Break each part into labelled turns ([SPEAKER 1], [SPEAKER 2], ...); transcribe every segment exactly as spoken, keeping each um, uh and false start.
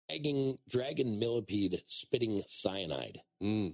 [SPEAKER 1] dragging, dragon millipede spitting cyanide.
[SPEAKER 2] Mm.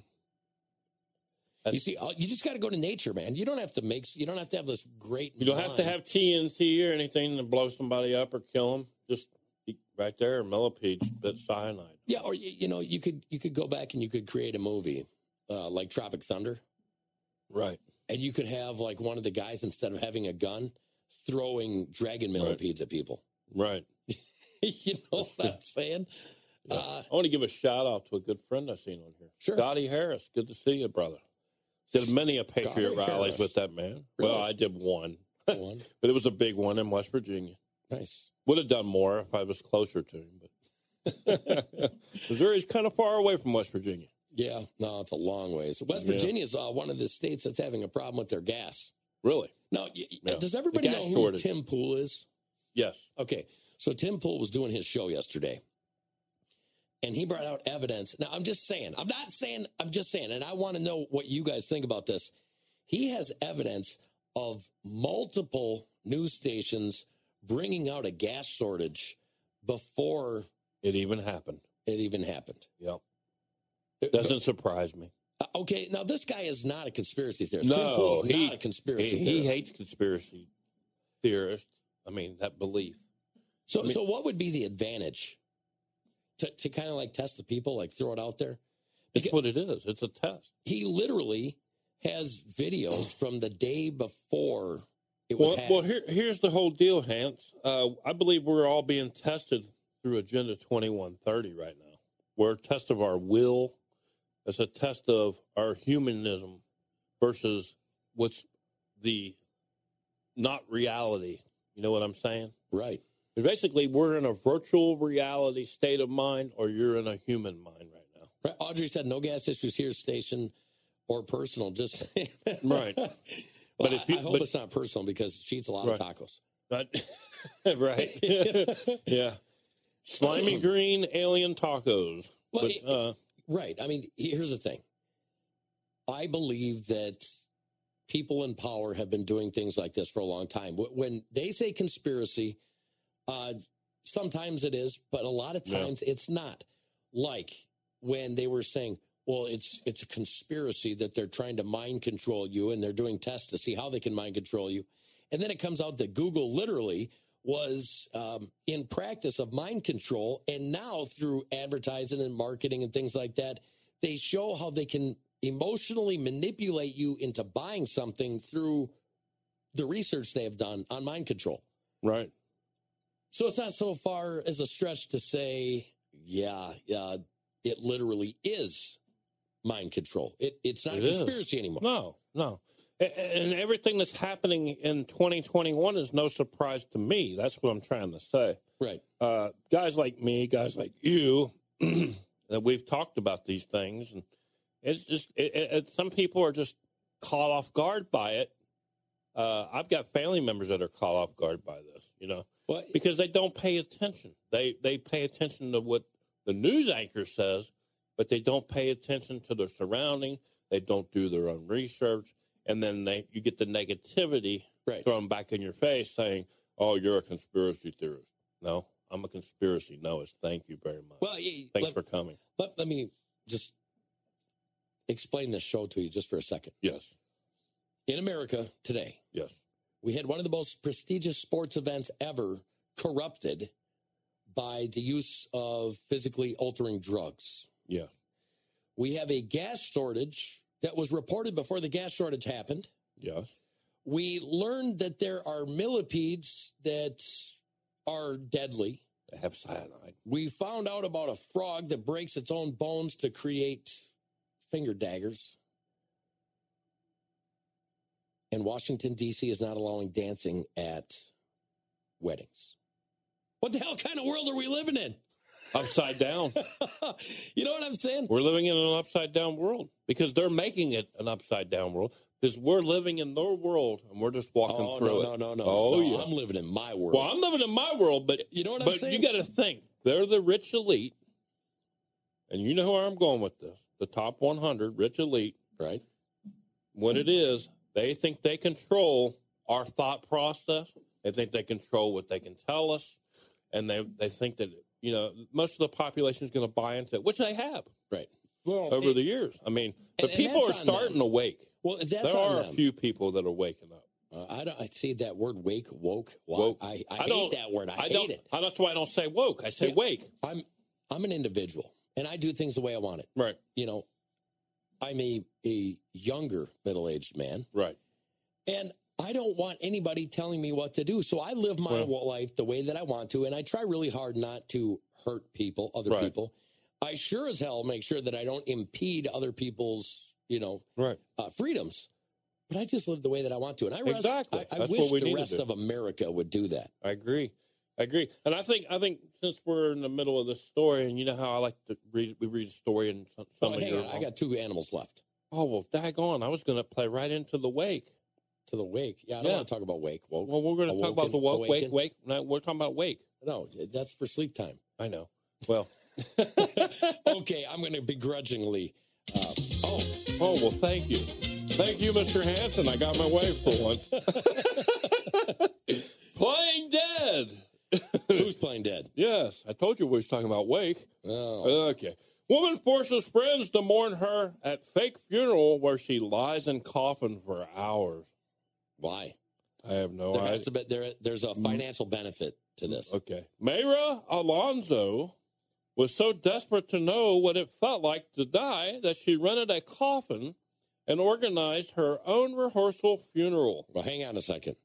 [SPEAKER 1] You see, you just got to go to nature, man. You don't have to make, you don't have to have this great.
[SPEAKER 2] You don't
[SPEAKER 1] mind.
[SPEAKER 2] have to have T N T or anything to blow somebody up or kill them. Just right there, millipede spit cyanide.
[SPEAKER 1] Yeah, or you know, you could you could go back and you could create a movie uh, like Tropic Thunder,
[SPEAKER 2] right?
[SPEAKER 1] And you could have like one of the guys, instead of having a gun, throwing dragon millipedes
[SPEAKER 2] right.
[SPEAKER 1] at people.
[SPEAKER 2] Right.
[SPEAKER 1] You know what I'm saying?
[SPEAKER 2] Yeah.
[SPEAKER 1] Uh,
[SPEAKER 2] I want to give a shout out to a good friend I've seen on here.
[SPEAKER 1] Sure.
[SPEAKER 2] Scotty Harris. Good to see you, brother. Did many a Patriot
[SPEAKER 1] Scotty
[SPEAKER 2] rallies
[SPEAKER 1] Harris.
[SPEAKER 2] with that man.
[SPEAKER 1] Really?
[SPEAKER 2] Well, I did one.
[SPEAKER 1] One.
[SPEAKER 2] But it was a big one in West Virginia.
[SPEAKER 1] Nice.
[SPEAKER 2] Would have done more if I was closer to him. But Missouri's kind of far away from West Virginia.
[SPEAKER 1] Yeah, no, it's a long ways. West
[SPEAKER 2] Yeah.
[SPEAKER 1] Virginia is uh, one of the states that's having a problem with their gas.
[SPEAKER 2] Really?
[SPEAKER 1] Now, y-
[SPEAKER 2] Yeah.
[SPEAKER 1] does everybody
[SPEAKER 2] The
[SPEAKER 1] know
[SPEAKER 2] gas
[SPEAKER 1] who
[SPEAKER 2] shortage.
[SPEAKER 1] Tim Pool is?
[SPEAKER 2] Yes.
[SPEAKER 1] Okay, so Tim Pool was doing his show yesterday, and he brought out evidence. Now, I'm just saying, I'm not saying, I'm just saying, and I want to know what you guys think about this. He has evidence of multiple news stations bringing out a gas shortage before
[SPEAKER 2] It even happened.
[SPEAKER 1] it even happened.
[SPEAKER 2] Yep. Doesn't surprise me.
[SPEAKER 1] Uh, Okay, now this guy is not a conspiracy theorist.
[SPEAKER 2] No,
[SPEAKER 1] Tim Pool's
[SPEAKER 2] he-
[SPEAKER 1] not a conspiracy
[SPEAKER 2] He, he
[SPEAKER 1] theorist.
[SPEAKER 2] hates conspiracy theorists. I mean, that belief.
[SPEAKER 1] So,
[SPEAKER 2] I mean-
[SPEAKER 1] so what would be the advantage to to kind of like test the people, like throw it out there?
[SPEAKER 2] It's what it is. It's a test.
[SPEAKER 1] He literally has videos from the day before it was
[SPEAKER 2] Well,
[SPEAKER 1] hacked.
[SPEAKER 2] well here, here's the whole deal, Hans. Uh, I believe we're all being tested through Agenda twenty-one thirty right now. We're a test of our will. It's a test of our humanism versus what's the not reality. You know what I'm saying?
[SPEAKER 1] Right.
[SPEAKER 2] Basically, we're in a virtual reality state of mind, or you're in a human mind right now.
[SPEAKER 1] Right. Audrey said no gas issues here, station or personal. Just
[SPEAKER 2] Right.
[SPEAKER 1] Well,
[SPEAKER 2] But if you-
[SPEAKER 1] I, I hope
[SPEAKER 2] but-
[SPEAKER 1] it's not personal because she eats a lot
[SPEAKER 2] Right.
[SPEAKER 1] of tacos.
[SPEAKER 2] But, right. Yeah. Slimy green alien tacos.
[SPEAKER 1] Well,
[SPEAKER 2] but,
[SPEAKER 1] it-
[SPEAKER 2] uh,
[SPEAKER 1] Right. I mean, here's the thing. I believe that people in power have been doing things like this for a long time. Wh- When they say conspiracy, uh, sometimes it is, but a lot of
[SPEAKER 2] Yeah.
[SPEAKER 1] times it's not. Like when they were saying, well, it's it's a conspiracy that they're trying to mind control you and they're doing tests to see how they can mind control you. And then it comes out that Google literally was um, in practice of mind control. And now through advertising and marketing and things like that, they show how they can emotionally manipulate you into buying something through the research they have done on mind control.
[SPEAKER 2] right.
[SPEAKER 1] So it's not so far as a stretch to say, yeah, uh, it literally is mind control. It, it's not
[SPEAKER 2] It
[SPEAKER 1] a
[SPEAKER 2] is.
[SPEAKER 1] conspiracy anymore.
[SPEAKER 2] No, no. A- And everything that's happening in twenty twenty-one is no surprise to me. That's what I'm trying to say.
[SPEAKER 1] Right.
[SPEAKER 2] Uh, guys like me, guys like you, that we've talked about these things, and it's just it, it, it- some people are just caught off guard by it. Uh, I've got family members that are caught off guard by this, you know,
[SPEAKER 1] Well,
[SPEAKER 2] because they don't pay attention. They they pay attention to what the news anchor says, but they don't pay attention to their surrounding. They don't do their own research, and then they you get the negativity
[SPEAKER 1] Right.
[SPEAKER 2] thrown back in your face, saying, "Oh, you're a conspiracy theorist." No, I'm a conspiracy knowist. Thank you very much.
[SPEAKER 1] well, yeah,
[SPEAKER 2] Thanks
[SPEAKER 1] let,
[SPEAKER 2] for coming.
[SPEAKER 1] let, let me just explain this show to you just for a second.
[SPEAKER 2] Yes,
[SPEAKER 1] In America today,
[SPEAKER 2] yes,
[SPEAKER 1] we had one of the most prestigious sports events ever corrupted by the use of physically altering drugs.
[SPEAKER 2] yes,
[SPEAKER 1] We have a gas shortage that was reported before the gas shortage happened.
[SPEAKER 2] yes,
[SPEAKER 1] We learned that there are millipedes that are deadly.
[SPEAKER 2] they have cyanide.
[SPEAKER 1] We found out about a frog that breaks its own bones to create finger daggers. And Washington, D C is not allowing dancing at weddings. What the hell kind of world are we living in?
[SPEAKER 2] Upside down.
[SPEAKER 1] You know what I'm saying?
[SPEAKER 2] We're living in an upside down world because they're making it an upside down world because we're living in their world and we're just walking
[SPEAKER 1] Oh,
[SPEAKER 2] through
[SPEAKER 1] no,
[SPEAKER 2] it.
[SPEAKER 1] no, no, no.
[SPEAKER 2] Oh,
[SPEAKER 1] no,
[SPEAKER 2] yeah.
[SPEAKER 1] I'm living in my world.
[SPEAKER 2] Well, I'm living in my world, but
[SPEAKER 1] You know what I'm
[SPEAKER 2] but
[SPEAKER 1] saying?
[SPEAKER 2] you got to think they're the rich elite, and you know where I'm going with this: the top one hundred rich elite.
[SPEAKER 1] Right?
[SPEAKER 2] What it is, they think they control our thought process. They think they control what they can tell us, and they they think that you know, most of the population is going to buy into it, which they have.
[SPEAKER 1] Right. Well,
[SPEAKER 2] over
[SPEAKER 1] it,
[SPEAKER 2] the years. I mean, but
[SPEAKER 1] and,
[SPEAKER 2] people
[SPEAKER 1] and
[SPEAKER 2] are starting
[SPEAKER 1] them.
[SPEAKER 2] to wake.
[SPEAKER 1] Well, that's
[SPEAKER 2] there
[SPEAKER 1] on
[SPEAKER 2] are
[SPEAKER 1] them.
[SPEAKER 2] a few people that are waking up.
[SPEAKER 1] Uh, I don't. I see that word "wake," woke. Well,
[SPEAKER 2] woke.
[SPEAKER 1] I, I,
[SPEAKER 2] I
[SPEAKER 1] hate that word. I,
[SPEAKER 2] I
[SPEAKER 1] hate
[SPEAKER 2] don't,
[SPEAKER 1] it.
[SPEAKER 2] That's why I don't say woke. I say
[SPEAKER 1] see,
[SPEAKER 2] wake.
[SPEAKER 1] I'm I'm an individual, and I do things the way I want it.
[SPEAKER 2] Right.
[SPEAKER 1] You know, I'm a a younger middle aged man.
[SPEAKER 2] Right.
[SPEAKER 1] And I don't want anybody telling me what to do. So I live my well, life the way that I want to, and I try really hard not to hurt people, other
[SPEAKER 2] right.
[SPEAKER 1] people. I sure as hell make sure that I don't impede other people's, you know,
[SPEAKER 2] right.
[SPEAKER 1] uh, freedoms. But I just live the way that I want to. And I, rest,
[SPEAKER 2] exactly.
[SPEAKER 1] I, I wish the rest of America would do that.
[SPEAKER 2] I agree. I agree. And I think I think since we're in the middle of this story, and you know how I like to read, we read a story and some, some
[SPEAKER 1] oh, hang on. I got two animals left.
[SPEAKER 2] Oh, well, daggone. I was going to play right into the wake.
[SPEAKER 1] To the wake. Yeah, I don't
[SPEAKER 2] yeah.
[SPEAKER 1] want to talk about wake. Woke.
[SPEAKER 2] Well, we're going to talk about the woke,
[SPEAKER 1] awaken.
[SPEAKER 2] wake, wake. No, we're talking about wake.
[SPEAKER 1] No, that's for sleep time.
[SPEAKER 2] I know. Well.
[SPEAKER 1] Okay, I'm going to begrudgingly. Uh, oh.
[SPEAKER 2] Oh, well, thank you. Thank you, Mister Hanson. I got my way for once. Playing dead.
[SPEAKER 1] Who's playing dead?
[SPEAKER 2] Yes, I told you we was talking about wake.
[SPEAKER 1] Oh.
[SPEAKER 2] Okay. Woman forces friends to mourn her at fake funeral where she lies in coffin for hours.
[SPEAKER 1] Why?
[SPEAKER 2] I have no
[SPEAKER 1] there
[SPEAKER 2] idea.
[SPEAKER 1] Has to be, there, there's a financial benefit to this.
[SPEAKER 2] Okay. Mayra Alonso was so desperate to know what it felt like to die that she rented a coffin and organized her own rehearsal funeral.
[SPEAKER 1] Well, hang on a second.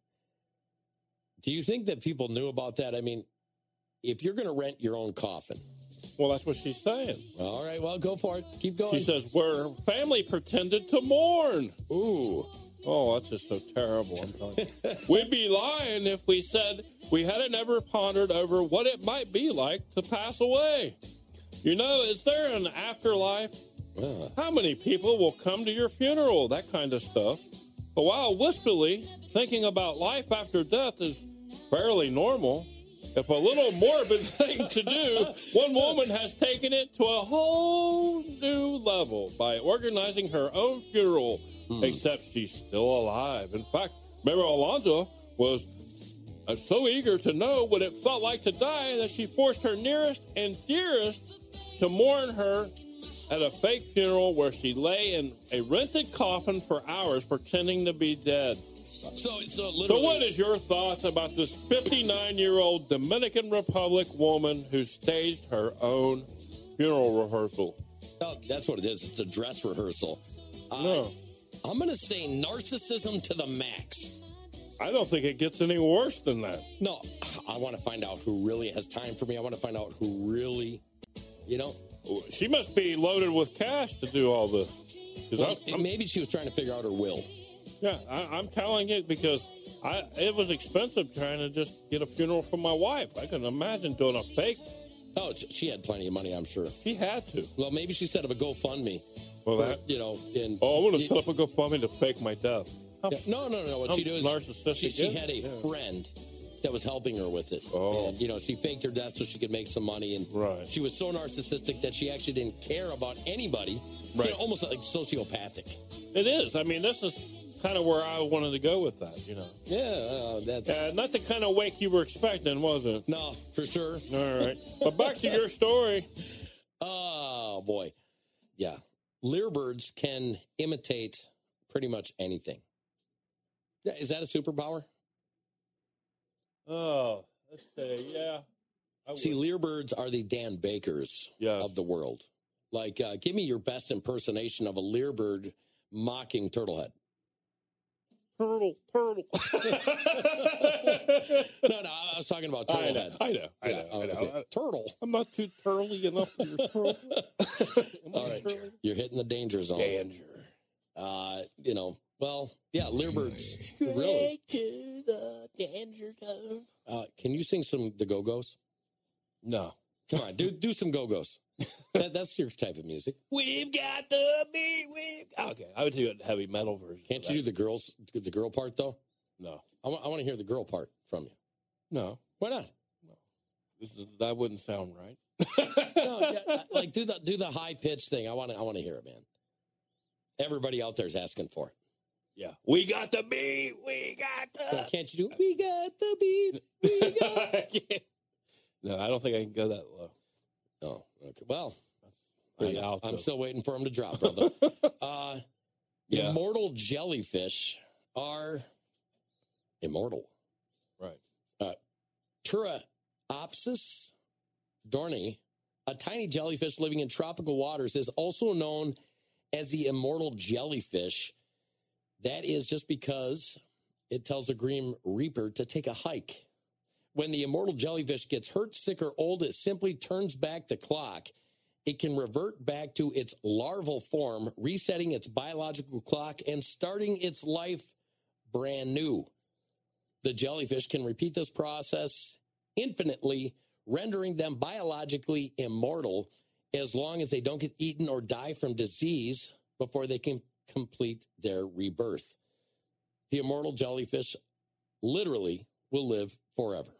[SPEAKER 1] Do you think that people knew about that? I mean, if you're going to rent your own coffin.
[SPEAKER 2] Well, that's what she's saying.
[SPEAKER 1] All right, well, go for it. Keep going.
[SPEAKER 2] She says, where her family pretended to mourn.
[SPEAKER 1] Ooh.
[SPEAKER 2] Oh, that's just so terrible. I'm telling you. We'd be lying if we said we hadn't ever pondered over what it might be like to pass away. You know, is there an afterlife?
[SPEAKER 1] Uh.
[SPEAKER 2] How many people will come to your funeral? That kind of stuff. But while wistfully thinking about life after death is fairly normal, if a little morbid thing to do, one woman has taken it to a whole new level by organizing her own funeral, hmm. except she's still alive. In fact, Mayra Alonso was uh, so eager to know what it felt like to die that she forced her nearest and dearest to mourn her at a fake funeral where she lay in a rented coffin for hours pretending to be dead.
[SPEAKER 1] So, so, literally,
[SPEAKER 2] so what is your thoughts about this fifty-nine-year-old Dominican Republic woman who staged her own funeral rehearsal?
[SPEAKER 1] Oh, that's what it is. It's a dress rehearsal.
[SPEAKER 2] No.
[SPEAKER 1] Uh, I'm going to say narcissism to the max.
[SPEAKER 2] I don't think it gets any worse than that.
[SPEAKER 1] No, I want to find out who really has time for me. I want to find out who really, you know.
[SPEAKER 2] She must be loaded with cash to do all this.
[SPEAKER 1] Well, I'm, I'm, maybe she was trying to figure out her will.
[SPEAKER 2] Yeah, I, I'm telling you because I it was expensive trying to just get a funeral for my wife. I couldn't imagine doing a fake.
[SPEAKER 1] Oh, she had plenty of money, I'm sure.
[SPEAKER 2] She had to.
[SPEAKER 1] Well, maybe she set up a GoFundMe.
[SPEAKER 2] Well,
[SPEAKER 1] for,
[SPEAKER 2] that
[SPEAKER 1] you know, in
[SPEAKER 2] oh, I'm going to set up a GoFundMe to fake my death.
[SPEAKER 1] Yeah, no, no, no. What
[SPEAKER 2] I'm
[SPEAKER 1] she did is she, she had a
[SPEAKER 2] yeah.
[SPEAKER 1] friend that was helping her with it.
[SPEAKER 2] Oh.
[SPEAKER 1] And, you know, she faked her death so she could make some money. And
[SPEAKER 2] right.
[SPEAKER 1] she was so narcissistic that she actually didn't care about anybody.
[SPEAKER 2] Right.
[SPEAKER 1] You know, almost like sociopathic.
[SPEAKER 2] It is. I mean, this is kind of where I wanted to go with that, you know.
[SPEAKER 1] Yeah, uh, that's...
[SPEAKER 2] Uh, not the kind of wake you were expecting, was it?
[SPEAKER 1] No, for sure.
[SPEAKER 2] All right. But back to your story.
[SPEAKER 1] Oh, boy. Yeah. Lyrebirds can imitate pretty much anything. Is that a superpower?
[SPEAKER 2] Oh, let's say, yeah.
[SPEAKER 1] See, lyrebirds are the Dan Bakers
[SPEAKER 2] yes.
[SPEAKER 1] of the world. Like, uh, give me your best impersonation of a lyrebird mocking Turtlehead.
[SPEAKER 2] Turtle, turtle.
[SPEAKER 1] no, no, I was talking about Turtlehead.
[SPEAKER 2] I know, I know.
[SPEAKER 1] Yeah,
[SPEAKER 2] I know,
[SPEAKER 1] okay.
[SPEAKER 2] I know.
[SPEAKER 1] Turtle.
[SPEAKER 2] I'm not too turtly enough for your turtle.
[SPEAKER 1] All right, turtly? You're hitting the danger zone.
[SPEAKER 2] Danger.
[SPEAKER 1] Uh, you know, well, yeah, lyrebirds.
[SPEAKER 2] Straight
[SPEAKER 1] really.
[SPEAKER 2] to the danger zone.
[SPEAKER 1] Uh, can you sing some the Go-Go's?
[SPEAKER 2] No.
[SPEAKER 1] Come on, do do some Go-Go's. that, that's your type of music.
[SPEAKER 2] We've got the beat. We've... Okay, I would do a heavy metal version.
[SPEAKER 1] Can't you do the girls, the girl part though?
[SPEAKER 2] No.
[SPEAKER 1] I want, I want to hear the girl part from you.
[SPEAKER 2] No.
[SPEAKER 1] Why not?
[SPEAKER 2] No. This is, that wouldn't sound right.
[SPEAKER 1] no, yeah, like do the do the high pitched thing. I want to I want to hear it, man. Everybody out there is asking for it.
[SPEAKER 2] Yeah. We got the beat. We got the.
[SPEAKER 1] Well, can't you do? We got the beat. We got.
[SPEAKER 2] yeah. No, I don't think I can go that low.
[SPEAKER 1] Oh, okay. Well,
[SPEAKER 2] Pretty
[SPEAKER 1] I,
[SPEAKER 2] alto.
[SPEAKER 1] I'm still waiting for him to drop, brother. uh,
[SPEAKER 2] Yeah.
[SPEAKER 1] Immortal jellyfish are immortal.
[SPEAKER 2] Right.
[SPEAKER 1] Uh, Turritopsis dorni, a tiny jellyfish living in tropical waters, is also known as the immortal jellyfish. That is just because it tells the Grim Reaper to take a hike. When the immortal jellyfish gets hurt, sick, or old, it simply turns back the clock. It can revert back to its larval form, resetting its biological clock and starting its life brand new. The jellyfish can repeat this process infinitely, rendering them biologically immortal as long as they don't get eaten or die from disease before they can complete their rebirth. The immortal jellyfish literally will live forever.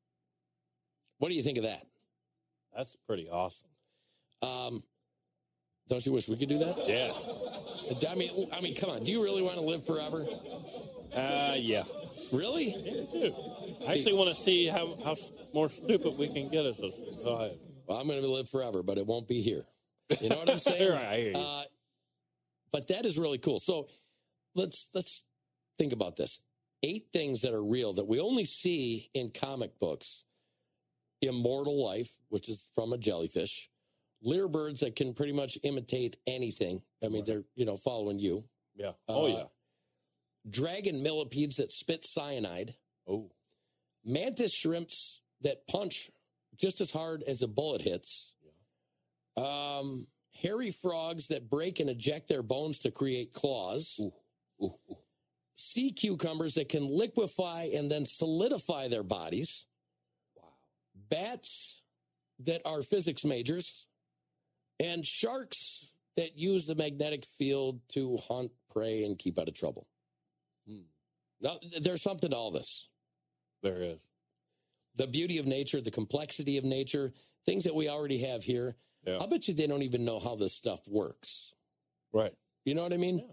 [SPEAKER 1] What do you think of that?
[SPEAKER 2] That's pretty awesome.
[SPEAKER 1] Um, don't you wish we could do that?
[SPEAKER 2] Yes.
[SPEAKER 1] I mean, I mean, come on. Do you really want to live forever?
[SPEAKER 2] Uh, yeah.
[SPEAKER 1] Really?
[SPEAKER 2] Yeah, I do. I actually want to see how, how more stupid we can get as a society.
[SPEAKER 1] Well, I'm going to live forever, but it won't be here. You know what I'm saying?
[SPEAKER 2] Right, I hear you.
[SPEAKER 1] Uh, but that is really cool. So let's let's think about this. Eight things that are real that we only see in comic books. Immortal life, which is from a jellyfish. Lyre birds that can pretty much imitate anything. I mean, right. They're, you know, following you.
[SPEAKER 2] Yeah. Oh, uh, yeah.
[SPEAKER 1] Dragon millipedes that spit cyanide.
[SPEAKER 2] Oh.
[SPEAKER 1] Mantis shrimps that punch just as hard as a bullet hits. Yeah. Um, hairy frogs that break and eject their bones to create claws.
[SPEAKER 2] Ooh. Ooh. Ooh.
[SPEAKER 1] Sea cucumbers that can liquefy and then solidify their bodies.
[SPEAKER 2] Wow.
[SPEAKER 1] Bats that are physics majors. And sharks that use the magnetic field to hunt prey and keep out of trouble. Hmm. Now, there's something to all this.
[SPEAKER 2] There is.
[SPEAKER 1] The beauty of nature, the complexity of nature, things that we already have here. Yeah. I bet you they don't even know how this stuff works.
[SPEAKER 2] Right.
[SPEAKER 1] You know what I mean?
[SPEAKER 2] Yeah.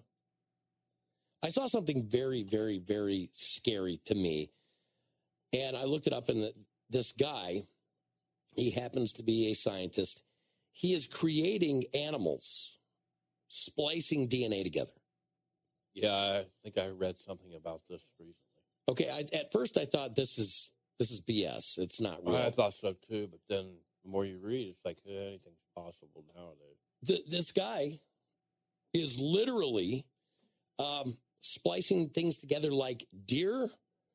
[SPEAKER 1] I saw something very, very, very scary to me. And I looked it up, and the, this guy, he happens to be a scientist. He is creating animals, splicing D N A together.
[SPEAKER 2] Yeah, I think I read something about this recently.
[SPEAKER 1] Okay, I, at first I thought this is this is B S. It's not real.
[SPEAKER 2] I thought so too, but then the more you read, it's like anything's possible nowadays.
[SPEAKER 1] The, this guy is literally um, splicing things together like deer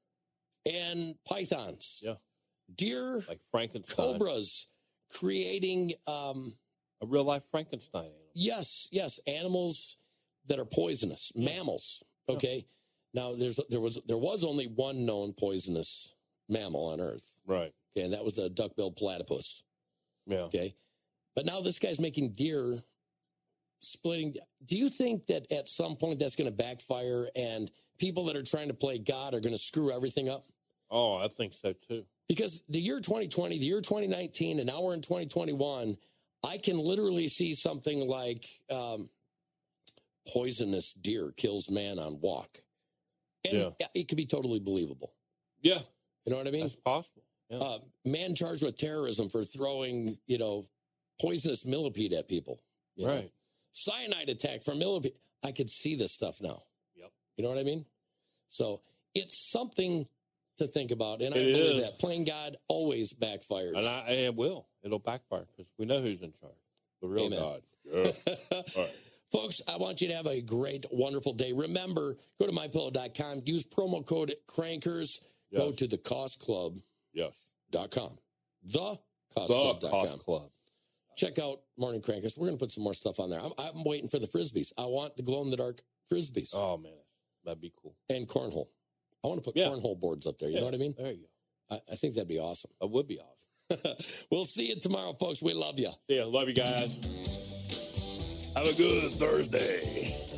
[SPEAKER 1] and pythons.
[SPEAKER 2] Yeah,
[SPEAKER 1] deer,
[SPEAKER 2] like Frankenstein,
[SPEAKER 1] cobras. Creating um,
[SPEAKER 2] a real life Frankenstein animal.
[SPEAKER 1] Yes, yes, animals that are poisonous, yeah. Mammals. Okay, yeah. Now there's there was there was only one known poisonous mammal on Earth,
[SPEAKER 2] right?
[SPEAKER 1] Okay, and that was the duck-billed platypus.
[SPEAKER 2] Yeah.
[SPEAKER 1] Okay, but now this guy's making deer splitting. Do you think that at some point that's going to backfire and people that are trying to play God are going to screw everything up?
[SPEAKER 2] Oh, I think so too.
[SPEAKER 1] Because the year twenty twenty, the year twenty nineteen, and now we're in twenty twenty-one, I can literally see something like um, poisonous deer kills man on walk. And yeah. It could be totally believable.
[SPEAKER 2] Yeah.
[SPEAKER 1] You know what I mean?
[SPEAKER 2] That's possible. Yeah.
[SPEAKER 1] Uh, man charged with terrorism for throwing, you know, poisonous millipede at people. You
[SPEAKER 2] right.
[SPEAKER 1] know? Cyanide attack from millipede. I could see this stuff now.
[SPEAKER 2] Yep.
[SPEAKER 1] You know what I mean? So it's something to think about, and I
[SPEAKER 2] it
[SPEAKER 1] believe
[SPEAKER 2] is.
[SPEAKER 1] that playing God always backfires.
[SPEAKER 2] And I, it will. It'll backfire because we know who's in charge. The real
[SPEAKER 1] Amen.
[SPEAKER 2] God. Yeah. All right.
[SPEAKER 1] Folks, I want you to have a great, wonderful day. Remember, go to my pillow dot com, use promo code CRANKERS, yes. Go to the cost club dot com.
[SPEAKER 2] Yes.
[SPEAKER 1] The cost
[SPEAKER 2] the
[SPEAKER 1] club dot com.
[SPEAKER 2] Cost Club.
[SPEAKER 1] Check out Morning Crankers. We're going to put some more stuff on there. I'm, I'm waiting for the Frisbees. I want the glow-in-the-dark Frisbees.
[SPEAKER 2] Oh, man. That'd be cool.
[SPEAKER 1] And cornhole. I want to put
[SPEAKER 2] yeah.
[SPEAKER 1] cornhole boards up there. You
[SPEAKER 2] yeah.
[SPEAKER 1] know what I mean?
[SPEAKER 2] There you
[SPEAKER 1] go. I, I think that'd be awesome.
[SPEAKER 2] That would be awesome.
[SPEAKER 1] We'll see you tomorrow, folks. We love you.
[SPEAKER 2] Yeah, love you guys. Have a good Thursday.